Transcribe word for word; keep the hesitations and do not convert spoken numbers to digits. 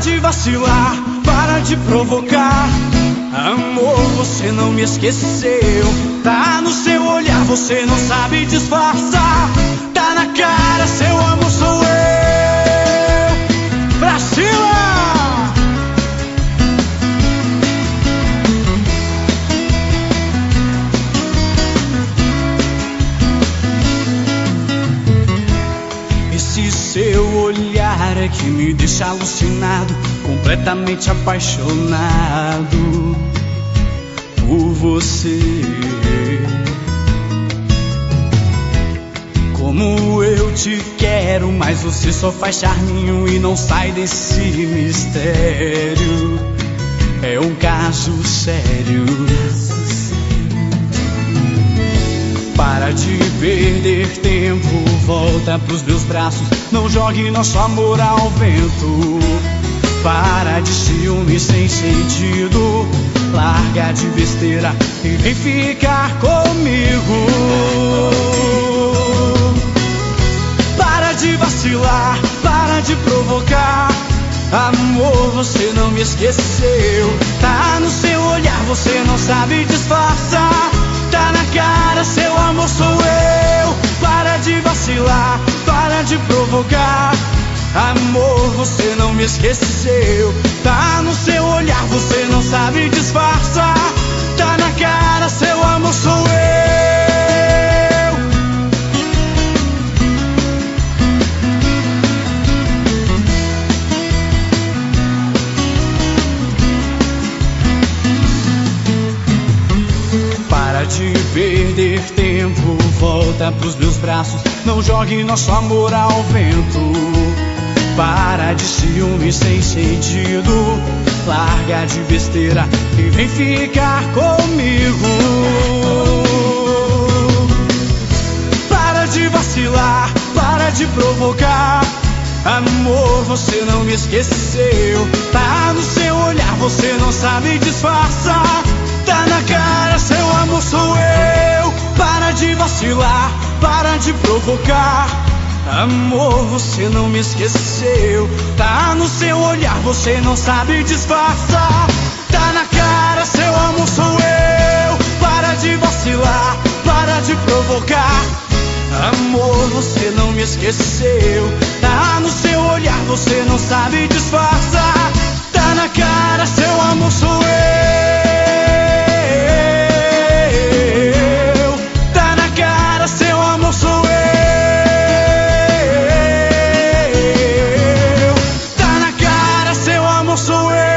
de vacilar, para de provocar. Amor, você não me esqueceu. Tá no seu olhar, você não sabe disfarçar. Tá na cara, seu amor sou eu. Pra cima! Esse seu olhar é que me deixa alucinado, completamente apaixonado por você. Como eu te quero, mas você só faz charminho e não sai desse mistério. É um caso sério. Para de perder tempo, volta pros meus braços, não jogue nosso amor ao vento. Para de ciúme sem sentido, larga de besteira e vem ficar comigo. Para de vacilar, para de provocar. Amor, você não me esqueceu. Tá no seu olhar, você não sabe disfarçar. Tá na cara, seu amor sou eu. Para de vacilar, para de provocar. Amor, você não me esqueceu. Tá no seu olhar, você não sabe disfarçar. Tá na cara, seu amor sou eu. Para de perder tempo, volta pros meus braços, não jogue nosso amor ao vento. Para de ciúme sem sentido, larga de besteira e vem ficar comigo. Para de vacilar, para de provocar. Amor, você não me esqueceu. Tá no seu olhar, você não sabe disfarçar. Tá na cara, seu amor sou eu. Para de vacilar, para de provocar. Amor, você não me esqueceu. Tá no seu olhar, você não sabe disfarçar. Tá na cara, seu amor sou eu. Para de vacilar, para de provocar. Amor, você não me esqueceu. Tá no seu olhar, você não sabe disfarçar. Tá na cara, seu amor sou eu. Tá na cara, seu amor sou eu. Tá na cara, seu amor sou eu.